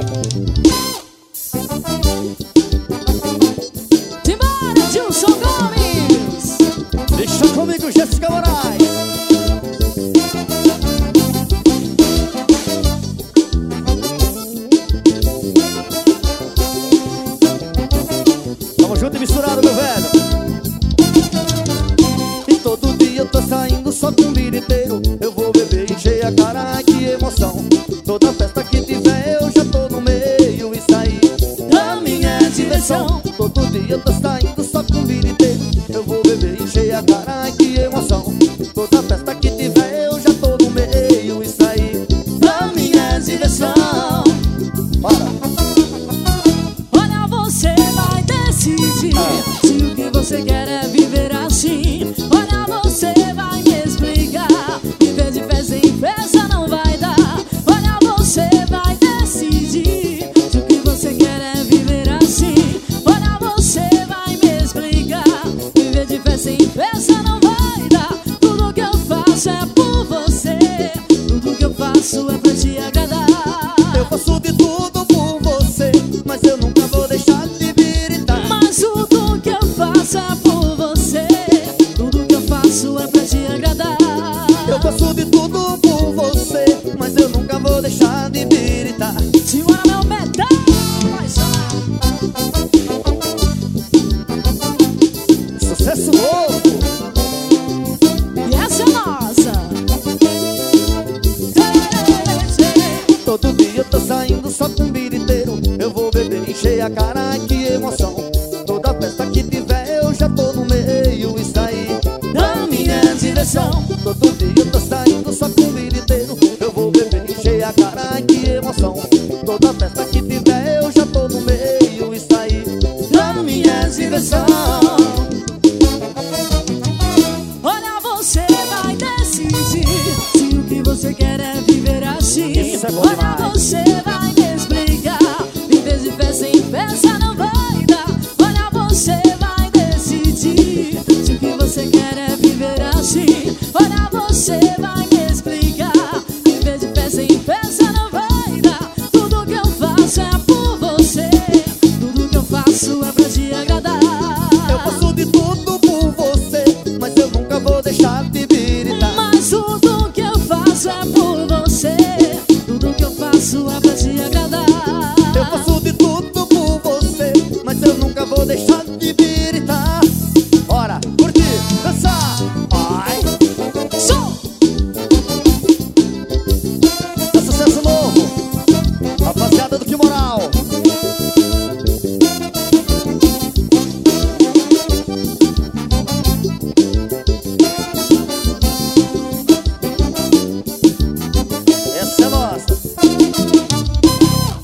Simbora, Gilson Gomes. Deixa comigo, Jéssica Moraes. Tamo junto e misturado, meu velho. E todo dia eu tô saindo só com um biriteiro. Eu vou beber, encher a cara, ai que emoção. Toda festa que tiver eu já tô no meio. Isso aí da minha diversão. Todo dia eu tô saindo só com um biriteiro. Eu vou beber, encher a cara, ai que emoção. Toda festa que tiver eu já tô no meio. Isso aí da minha diversão. Para. Olha, você vai decidir se o que você quer é viver assim. Olha, você vai me explicar. Viver de festa em festa não vai dar. Olha, você vai decidir se o que você quer é viver assim. Olha, você vai me explicar. Viver de festa em festa não vai dar. Tudo que eu faço é por você. Tudo que eu faço é pra te agradar. Eu faço de tudo por você, mas eu nunca vou deixar de biritar. Mas tudo que eu faço é por você. Tudo que eu faço é pra te agradar. Eu faço de tudo por você, mas eu nunca vou deixar de biritar. Simbora, meu metal, vai sonar. Sucesso louco. E essa é nossa. Todo dia eu tô saindo só com um biriteiro. Eu vou beber, encher a cara, ai que emoção. Toda festa que tiver eu já tô no meio. Isso aí da minha diversão. Todo dia eu tô saindo só com um biriteiro. Eu vou beber, encher a cara, ai que emoção. Toda festa que tiver eu já tô no meio. Isso aí da minha diversão. Olha, você vai decidir se o que você quer é viver assim. Isso é bom Olha, demais.